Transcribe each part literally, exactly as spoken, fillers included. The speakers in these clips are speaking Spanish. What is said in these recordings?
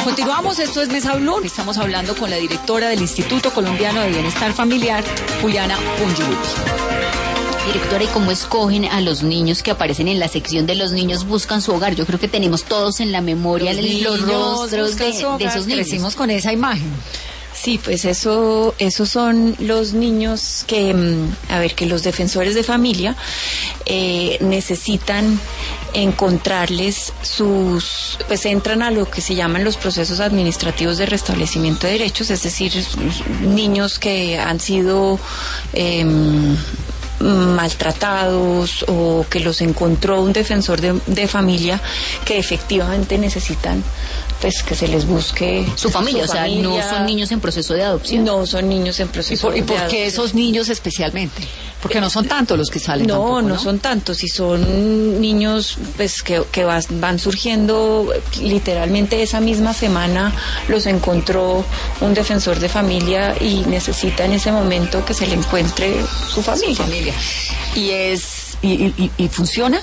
Continuamos, esto es Mesa Blue. Estamos hablando con la directora del Instituto Colombiano de Bienestar Familiar, Juliana Pungilupi. Directora, ¿y cómo escogen a los niños que aparecen en la sección de los niños buscan su hogar? Yo creo que tenemos todos en la memoria los, los rostros de, de esos niños. Crecimos con esa imagen. Sí, pues eso, esos son los niños que, a ver, que los defensores de familia eh, necesitan encontrarles sus, pues entran a lo que se llaman los procesos administrativos de restablecimiento de derechos, es decir, niños que han sido eh, maltratados o que los encontró un defensor de, de familia que efectivamente necesitan pues que se les busque su familia, su o sea, familia. No son niños en proceso de adopción. No son niños en proceso de adopción. ¿Y por qué esos niños especialmente? Porque no son tantos los que salen. No, tampoco, no, no son tantos, y son niños pues que, que vas, van surgiendo literalmente esa misma semana los encontró un defensor de familia y necesita en ese momento que se le encuentre su familia. Su familia. ¿Y es y, y, y funciona?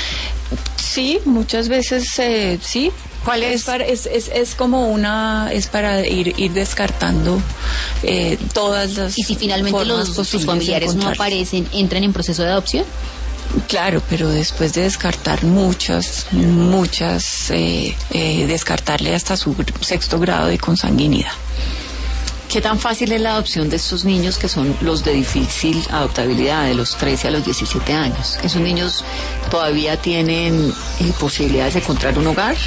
Sí, muchas veces eh, sí. ¿Cuál es? Es, para, es, es, es como una, es para ir, ir descartando eh, todas las. Y si finalmente los, sus familiares no aparecen, ¿entran en proceso de adopción? Claro, pero después de descartar muchas, muchas, eh, eh, descartarle hasta su sexto grado de consanguinidad. ¿Qué tan fácil es la adopción de estos niños que son los de difícil adoptabilidad, de los trece a los diecisiete años? ¿Esos niños todavía tienen eh, posibilidades de encontrar un hogar?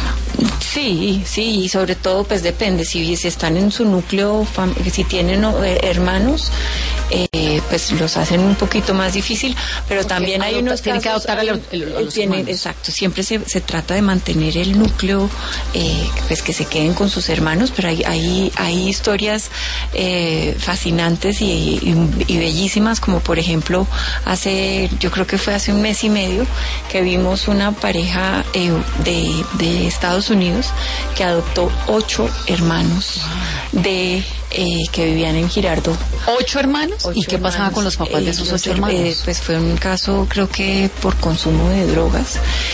Sí, sí, y sobre todo pues depende, si, si están en su núcleo, si tienen eh, hermanos, eh, pues los hacen un poquito más difícil, pero porque también hay unos tienen que adoptar a los, a los tienen, exacto, siempre se, se trata de mantener el núcleo, eh, pues que se queden con sus hermanos, pero hay, hay, hay historias eh, fascinantes y, y, y bellísimas, como por ejemplo, hace, yo creo que fue hace un mes y medio, que vimos una pareja eh, de, de Estados Unidos que adoptó ocho hermanos de eh, que vivían en Girardot. ¿Ocho hermanos? Ocho ¿Y qué hermanos. pasaba con los papás de esos eh, ocho hermanos? Eh, pues fue un caso, creo que por consumo de drogas,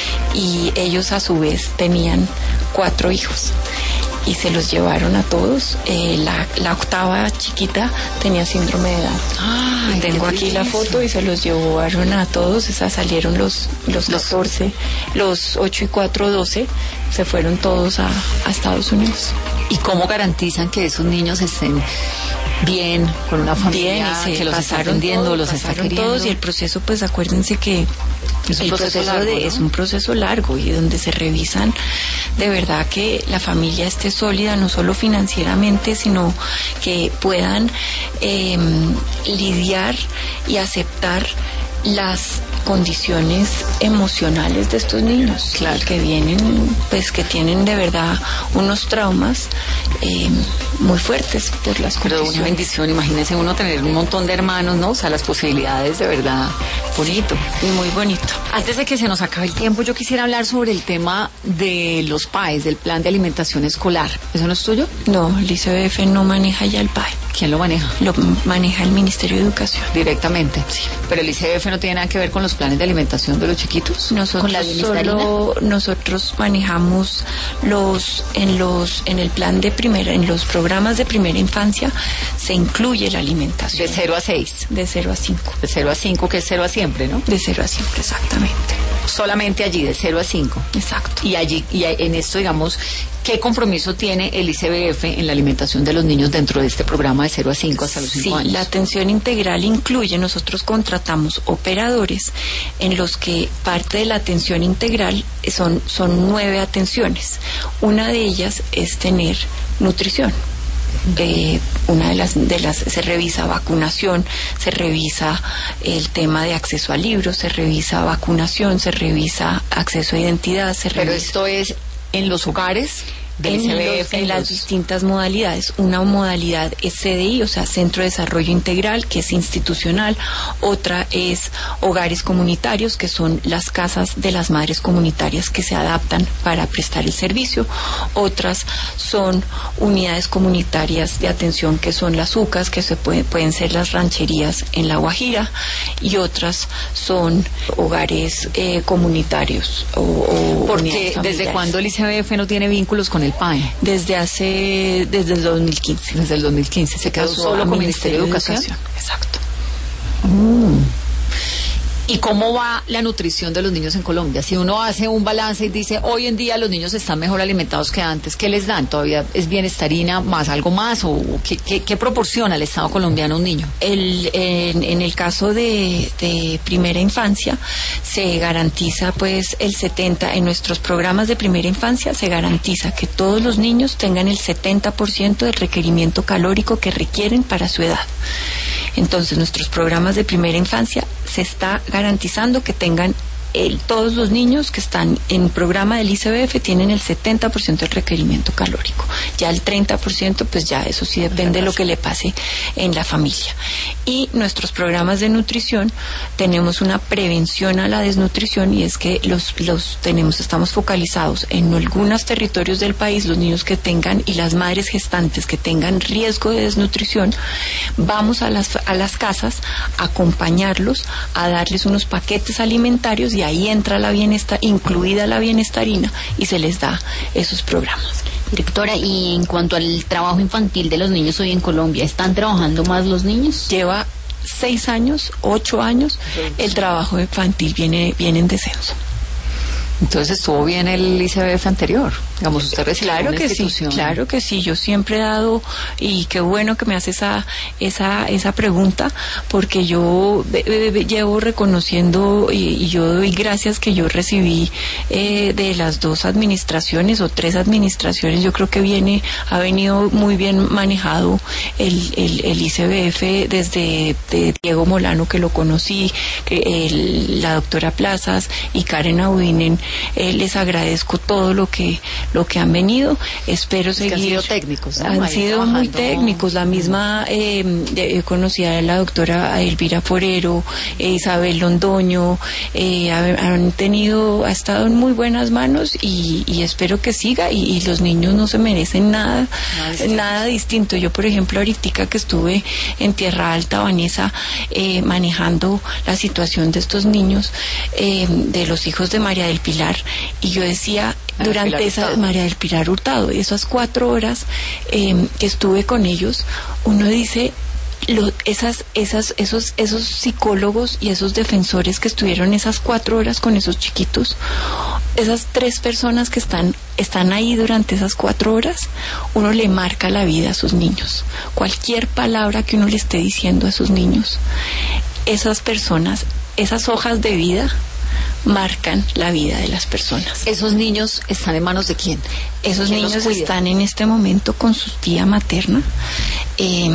y ellos a su vez tenían cuatro hijos y se los llevaron a todos. Eh, la, la octava chiquita tenía síndrome de Down. Ay, tengo aquí la foto y se los llevaron a todos. Esas salieron los los catorce, los ocho y cuatro, doce, se fueron todos a, a Estados Unidos. ¿Y cómo garantizan que esos niños estén bien, con una familia bien, y se que los está pasaron atendiendo, todo, los está queriendo? Todos, y el proceso, pues acuérdense que es un el proceso, proceso largo, de, ¿no? es un proceso largo, y donde se revisan de verdad que la familia esté sólida, no solo financieramente, sino que puedan eh, lidiar y aceptar las condiciones emocionales de estos niños, claro, que vienen, pues que tienen de verdad unos traumas eh, muy fuertes por las Pero condiciones. una bendición, imagínense uno tener un montón de hermanos, ¿no? O sea, las posibilidades de verdad, bonito. Y muy bonito. Antes de que se nos acabe el tiempo, yo quisiera hablar sobre el tema de los P A E S, del Plan de Alimentación Escolar. ¿Eso no es tuyo? No, el I C B F no maneja ya el P A E. ¿Quién lo maneja? Lo maneja el Ministerio de Educación. Directamente. Sí. Pero el I C B F no tiene nada que ver con los planes de alimentación de los chiquitos. Nosotros ¿Con la solo nosotros manejamos los en los en el plan de primera, en los programas de primera infancia se incluye la alimentación. De cero a seis. De cero a cinco. De cero a cinco, que es cero a siempre, ¿no? De cero a siempre, exactamente. Solamente allí, de cero a cinco. Exacto. Y allí, y en esto, digamos, ¿qué compromiso tiene el I C B F en la alimentación de los niños dentro de este programa de cero a cinco hasta los cinco sí, años? La atención integral incluye, nosotros contratamos operadores en los que parte de la atención integral son, son nueve atenciones. Una de ellas es tener nutrición. Eh, una de las de las se revisa vacunación, se revisa el tema de acceso a libros, se revisa vacunación, se revisa acceso a identidad, se Pero revisa... esto es en los hogares del en, I C B F, los, en, en los... las distintas modalidades. Una modalidad es C D I, o sea, Centro de Desarrollo Integral, que es institucional. Otra es hogares comunitarios, que son las casas de las madres comunitarias que se adaptan para prestar el servicio. Otras son unidades comunitarias de atención, que son las U C As, que se puede, pueden ser las rancherías en La Guajira. Y otras son hogares eh, comunitarios o, o Porque ¿desde cuándo el I C B F no tiene vínculos con el P A E? Desde hace, desde el dos mil quince. Desde el dos mil quince. ¿Se quedó solo con el Ministerio de Educación? Educación. Exacto. Mm. ¿Y cómo va la nutrición de los niños en Colombia? Si uno hace un balance y dice, hoy en día los niños están mejor alimentados que antes, ¿qué les dan? ¿Todavía es bienestarina más algo más? ¿O qué, qué, qué proporciona el Estado colombiano a un niño? El, en, en el caso de, de primera infancia, se garantiza pues el setenta, en nuestros programas de primera infancia se garantiza que todos los niños tengan el setenta por ciento del requerimiento calórico que requieren para su edad. Entonces, nuestros programas de primera infancia se está garantizando que tengan el, todos los niños que están en programa del I C B F tienen el setenta por ciento del requerimiento calórico. Ya el treinta por ciento, pues ya eso sí depende de lo que le pase en la familia. Y nuestros programas de nutrición, tenemos una prevención a la desnutrición, y es que los, los tenemos, estamos focalizados en algunos territorios del país, los niños que tengan y las madres gestantes que tengan riesgo de desnutrición, vamos a las, a las casas a acompañarlos, a darles unos paquetes alimentarios, y ahí entra la bienestar, incluida la bienestarina, y se les da esos programas. Directora, y en cuanto al trabajo infantil de los niños hoy en Colombia, ¿están trabajando más los niños? Lleva seis años, ocho años, el trabajo infantil viene, viene en descenso. Entonces estuvo bien el I C B F anterior, digamos, usted recibió claro una que institución. Sí, claro que sí, yo siempre he dado, y qué bueno que me hace esa esa esa pregunta, porque yo eh, eh, llevo reconociendo, y, y yo doy gracias que yo recibí eh, de las dos administraciones o tres administraciones. Yo creo que viene ha venido muy bien manejado el el, el I C B F desde de Diego Molano, que lo conocí, que, el, la doctora Plazas y Karen Audinen. Eh, les agradezco todo lo que lo que han venido. Espero es seguir. Que han sido técnicos, ¿no? Han Ahí sido trabajando. Muy técnicos. La misma eh, eh, conocida a la doctora Elvira Forero, eh, Isabel Londoño, eh, han tenido, ha estado en muy buenas manos, y, y espero que siga. Y, y los niños no se merecen nada, nada distinto. Nada distinto. Yo, por ejemplo, ahorita que estuve en Tierra Alta, Vanessa, eh, manejando la situación de estos niños, eh, de los hijos de María del Pilar, y yo decía, durante esa, María del Pilar Hurtado, esas cuatro horas eh, que estuve con ellos, uno dice, lo, esas, esas, esos, esos psicólogos y esos defensores que estuvieron esas cuatro horas con esos chiquitos, esas tres personas que están, están ahí durante esas cuatro horas, uno le marca la vida a sus niños. Cualquier palabra que uno le esté diciendo a sus niños, esas personas, esas hojas de vida, marcan la vida de las personas. ¿Esos niños están en manos de quién? Esos niños están en este momento con su tía materna, eh,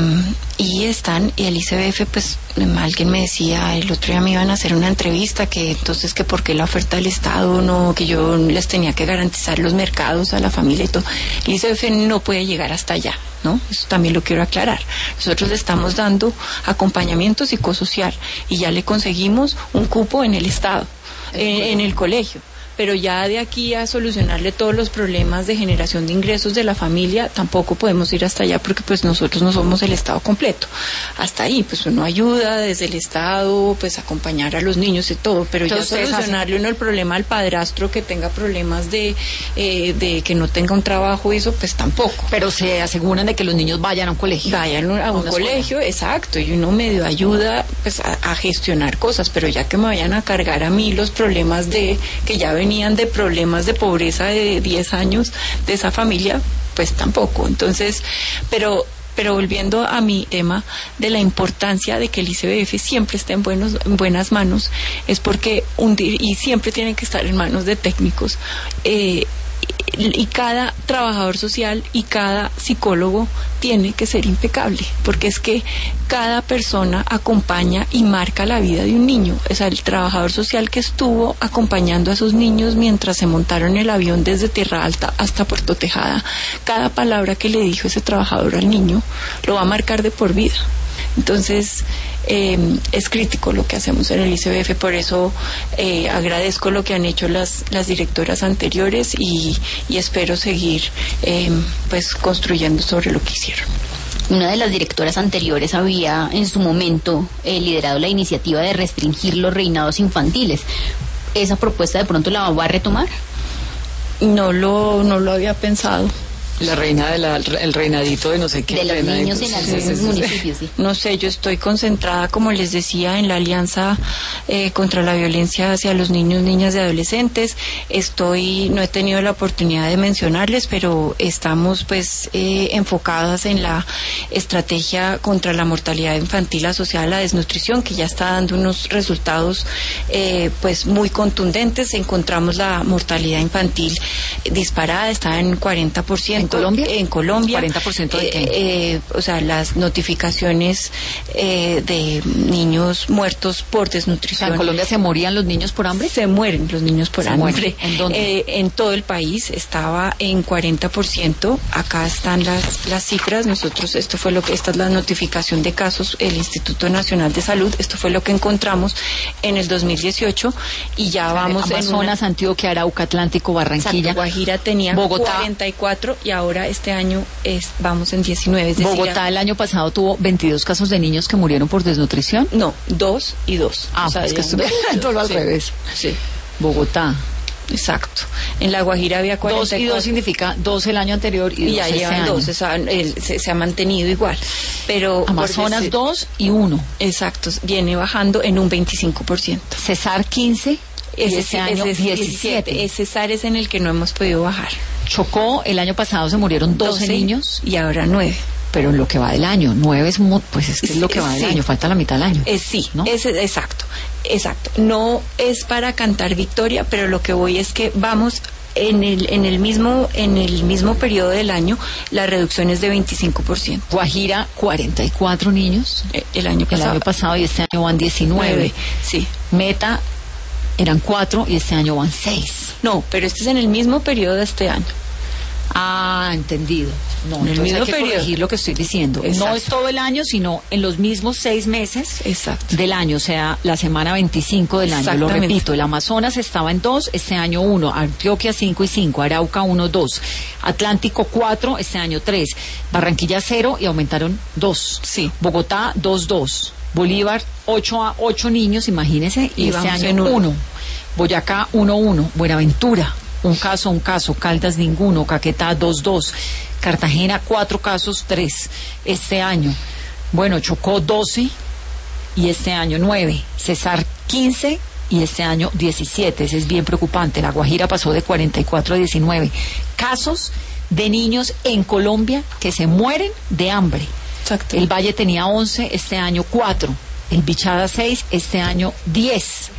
y están, y el I C B F, pues alguien me decía, el otro día me iban a hacer una entrevista, que entonces que por qué la oferta del Estado, no, que yo les tenía que garantizar los mercados a la familia y todo. El I C B F no puede llegar hasta allá, ¿no? Eso también lo quiero aclarar. Nosotros le estamos dando acompañamiento psicosocial, y ya le conseguimos un cupo en el Estado, en, en el colegio. Pero ya de aquí a solucionarle todos los problemas de generación de ingresos de la familia, tampoco podemos ir hasta allá, porque pues nosotros no somos el Estado completo. Hasta ahí, pues uno ayuda desde el Estado, pues acompañar a los niños y todo, pero entonces, ya solucionarle uno el problema al padrastro que tenga problemas de, eh, de que no tenga un trabajo y eso, pues tampoco. Pero se aseguran de que los niños vayan a un colegio. Vayan a un colegio, exacto, y uno medio ayuda pues a, a gestionar cosas, pero ya que me vayan a cargar a mí los problemas de que ya venían de problemas de pobreza de diez años de esa familia, pues tampoco. Entonces, pero pero volviendo a mi tema de la importancia de que el I C B F siempre esté en buenos en buenas manos, es porque un, y siempre tiene que estar en manos de técnicos, eh, y cada trabajador social y cada psicólogo tiene que ser impecable, porque es que cada persona acompaña y marca la vida de un niño. O sea, el trabajador social que estuvo acompañando a esos niños mientras se montaron el avión desde Tierra Alta hasta Puerto Tejada, cada palabra que le dijo ese trabajador al niño lo va a marcar de por vida. Entonces, eh, es crítico lo que hacemos en el I C B F, por eso eh, agradezco lo que han hecho las, las directoras anteriores, y, y espero seguir eh, pues construyendo sobre lo que hicieron. Una de las directoras anteriores había en su momento eh, liderado la iniciativa de restringir los reinados infantiles. ¿Esa propuesta de pronto la va a retomar? No lo, no lo había pensado. La reina de la, el reinadito de no sé qué. De los reinadito. niños en algunos sí, sí, municipios, sí. No sé, yo estoy concentrada, como les decía, en la Alianza eh, contra la Violencia hacia los Niños, Niñas y Adolescentes. Estoy, no he tenido la oportunidad de mencionarles, pero estamos pues eh, enfocadas en la estrategia contra la mortalidad infantil asociada a la desnutrición, que ya está dando unos resultados eh, pues muy contundentes. Encontramos la mortalidad infantil disparada, está en cuarenta por ciento. ¿En Colombia? En Colombia. ¿cuarenta por ciento de qué? Eh, eh, o sea, las notificaciones eh, de niños muertos por desnutrición. O sea, ¿en Colombia se morían los niños por hambre? Se mueren los niños por se hambre. Mueren. ¿En dónde? Eh, en todo el país estaba en cuarenta por ciento. Acá están las, las cifras. Nosotros, esto fue lo que, esta es la notificación de casos, el Instituto Nacional de Salud, esto fue lo que encontramos en el dos mil dieciocho y ya vamos Amazonas, en una... Antioquia, Arauca, Atlántico, Barranquilla. Exacto, Guajira tenía Bogotá, cuarenta y cuatro y ahora este año es, vamos en diecinueve. Es decir, Bogotá el año pasado tuvo veintidós casos de niños que murieron por desnutrición. No, dos y dos. Ah, o sea, es que estuve todo al sí, revés. Sí. Bogotá. Exacto. En La Guajira había cuarenta y cuatro. Dos y dos significa dos el año anterior y, y dos ya este llevan año. dos, esa, el, se, se ha mantenido igual. Pero Amazonas decir, dos y uno. Exacto, viene bajando en un veinticinco por ciento. Cesar quince y ese, este año ese es diecisiete. Ese Cesar es en el que no hemos podido bajar. Chocó, el año pasado se murieron doce, doce niños. Y ahora nueve. Pero en lo que va del año, nueve es muy, pues es que es lo que va del sí. año, falta la mitad del año. Eh, sí, ¿no? es, exacto, exacto. No es para cantar victoria, pero lo que voy es que vamos en el en el mismo en el mismo periodo del año, la reducción es de veinticinco por ciento. Guajira, cuarenta y cuatro niños. Eh, el año pasado. El año pasado y este año van diecinueve. Sí. Meta eran cuatro y este año van seis. No, pero este es en el mismo periodo de este año. Ah, entendido. No, en el entonces mismo hay que periodo. corregir lo que estoy diciendo. Exacto. No es todo el año, sino en los mismos seis meses Exacto. del año, o sea, la semana veinticinco del año. Lo repito, el Amazonas estaba en dos, este año uno, Antioquia cinco y cinco, Arauca uno, dos, Atlántico cuatro, este año tres, Barranquilla cero y aumentaron dos. Sí. Bogotá dos, dos, Bolívar ocho a ocho niños, imagínense, y, y este año uno. Boyacá uno, uno, Buenaventura un caso, un caso, Caldas ninguno, Caquetá dos, dos, Cartagena cuatro casos, tres, este año. Bueno, Chocó doce y este año nueve, Cesar quince y este año diecisiete, ese es bien preocupante. La Guajira pasó de cuarenta y cuatro a diecinueve casos de niños en Colombia que se mueren de hambre. Exacto. El Valle tenía once, este año cuatro, el Bichada seis, este año diez.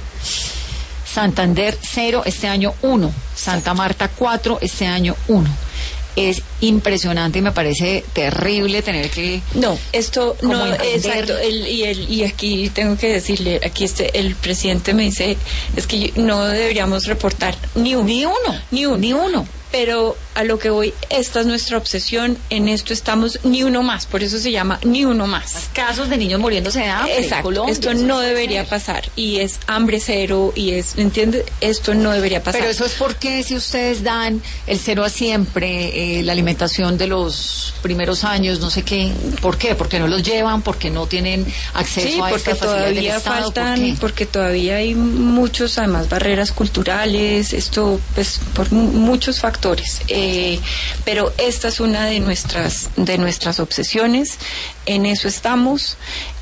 Santander cero, este año uno. Santa Marta cuatro, este año uno. Es impresionante y me parece terrible tener que... No, esto no, entender... exacto, el, y, el, y aquí tengo que decirle, aquí este, el presidente me dice, es que no deberíamos reportar ni uno. Ni uno, ni uno. Ni uno. Pero a lo que voy, esta es nuestra obsesión, en esto estamos ni uno más, por eso se llama ni uno más. Casos de niños muriéndose de hambre. Exacto, Colombia, esto no debería pasar, y es hambre cero, y es, ¿entiende? Esto no debería pasar. Pero eso es porque si ustedes dan el cero a siempre, eh, la alimentación de los primeros años, no sé qué, ¿por qué? Porque no los llevan, porque no tienen acceso sí, a porque estas facilidades del todavía Estado, faltan, ¿por qué? porque todavía hay muchos, además, barreras culturales, esto, pues, por mu- muchos factores. Eh, pero esta es una de nuestras de nuestras obsesiones, en eso estamos,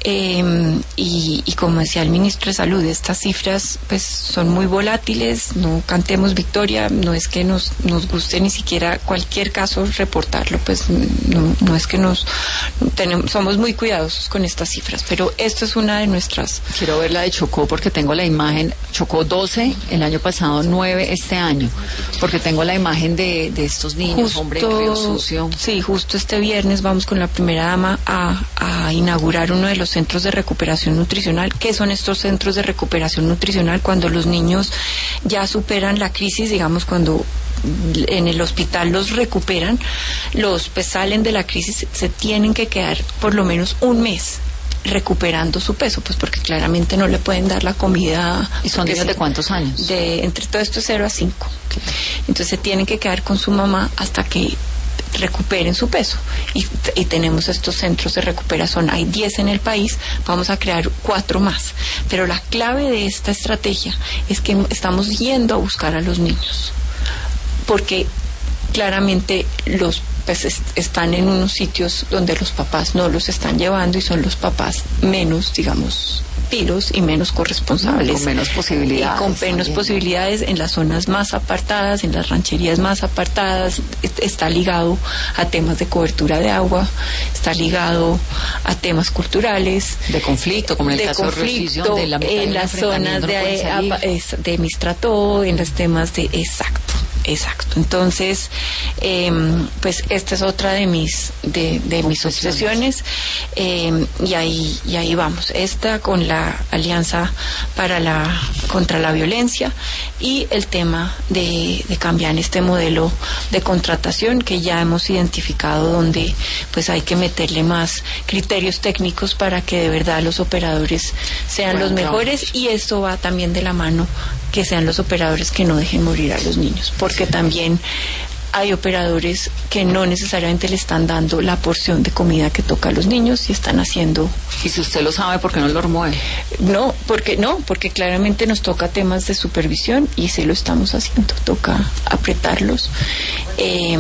eh, y, y como decía el ministro de Salud, estas cifras pues son muy volátiles, no cantemos victoria, no es que nos nos guste ni siquiera cualquier caso reportarlo, pues no, no es que nos tenemos, somos muy cuidadosos con estas cifras, pero esto es una de nuestras. Quiero ver la de Chocó porque tengo la imagen. Chocó doce el año pasado, nueve este año, porque tengo la imagen de, de estos niños, Justo, hombre, Río Sucio. Sí, justo este viernes vamos con la primera dama a, a inaugurar uno de los centros de recuperación nutricional. ¿Qué son estos centros de recuperación nutricional? Cuando los niños ya superan la crisis, digamos, cuando en el hospital los recuperan, los pues salen de la crisis, se tienen que quedar por lo menos un mes recuperando su peso, pues porque claramente no le pueden dar la comida. ¿Y son niños de cuántos años? De entre todo esto cero a cinco. Entonces se tienen que quedar con su mamá hasta que recuperen su peso, y, y tenemos estos centros de recuperación, hay diez en el país, vamos a crear cuatro más, pero la clave de esta estrategia es que estamos yendo a buscar a los niños, porque claramente los pues est- están en unos sitios donde los papás no los están llevando y son los papás menos, digamos, pilos y menos corresponsables. Con menos posibilidades. Y con menos también. posibilidades en las zonas más apartadas, en las rancherías más apartadas. Est- está ligado a temas de cobertura de agua, está ligado a temas culturales. De conflicto, como en el de caso conflicto, de Rosy, donde la mitad en del las zonas enfrentamiento no pueden de, salir. apa- es- de Mistrató, en los temas de... Exacto, exacto. Entonces, eh, pues esta es otra de mis de, de mis obsesiones, eh, y ahí y ahí vamos. Esta con la Alianza para la contra la violencia y el tema de, de cambiar este modelo de contratación que ya hemos identificado, donde pues hay que meterle más criterios técnicos para que de verdad los operadores sean Bueno, los mejores, y esto va también de la mano que sean los operadores que no dejen morir a los niños, porque también hay operadores que no necesariamente le están dando la porción de comida que toca a los niños y están haciendo... Y si usted lo sabe, ¿por qué no lo remueve? No, porque no, porque claramente nos toca temas de supervisión y sí lo estamos haciendo, toca apretarlos, eh,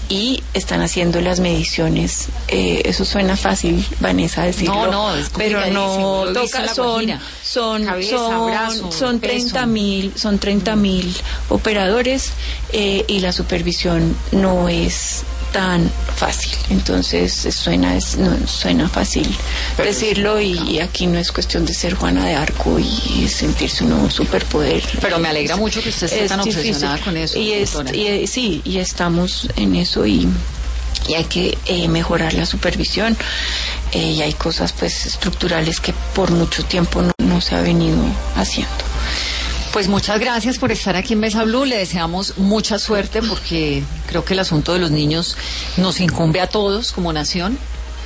y están haciendo las mediciones. Eh, eso suena fácil, Vanessa, decirlo, No, no, es pero no complicadísimo, lo he visto en toca, La son Guajira. son Cabeza, son brazo, son peso. treinta mil son treinta mil operadores, eh, y la supervisión no es tan fácil. Entonces suena es, no, suena fácil Pero decirlo, y, y aquí no es cuestión de ser Juana de Arco y sentirse uno superpoder. Pero me alegra mucho que usted esté Es tan difícil. obsesionada con eso. Y, es, doctora. y eh, sí, y estamos en eso, y, y hay que eh, mejorar la supervisión, eh, y hay cosas pues estructurales que por mucho tiempo no, no se ha venido haciendo. Pues muchas gracias por estar aquí en Mesa Blue. Le deseamos mucha suerte porque creo que el asunto de los niños nos incumbe a todos como nación.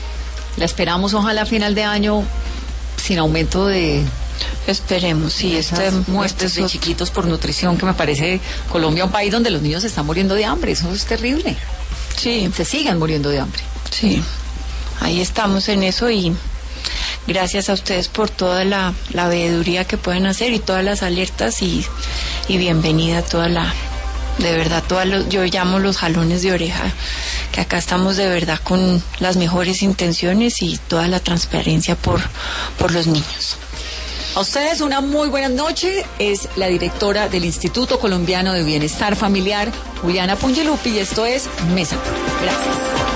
La esperamos ojalá a final de año sin aumento de Esperemos, sí, esas este, muestras este de es otro- chiquitos por nutrición, que me parece Colombia un país donde los niños se están muriendo de hambre. Eso es terrible. Sí, Se sigan muriendo de hambre. sí, ahí estamos en eso, y gracias a ustedes por toda la, la veeduría que pueden hacer y todas las alertas, y, y bienvenida toda la, de verdad, todas los, yo llamo los jalones de oreja, que acá estamos de verdad con las mejores intenciones y toda la transparencia por, por los niños. A ustedes una muy buena noche. Es la directora del Instituto Colombiano de Bienestar Familiar, Juliana Pungelupi, y esto es Mesa Blue. Gracias.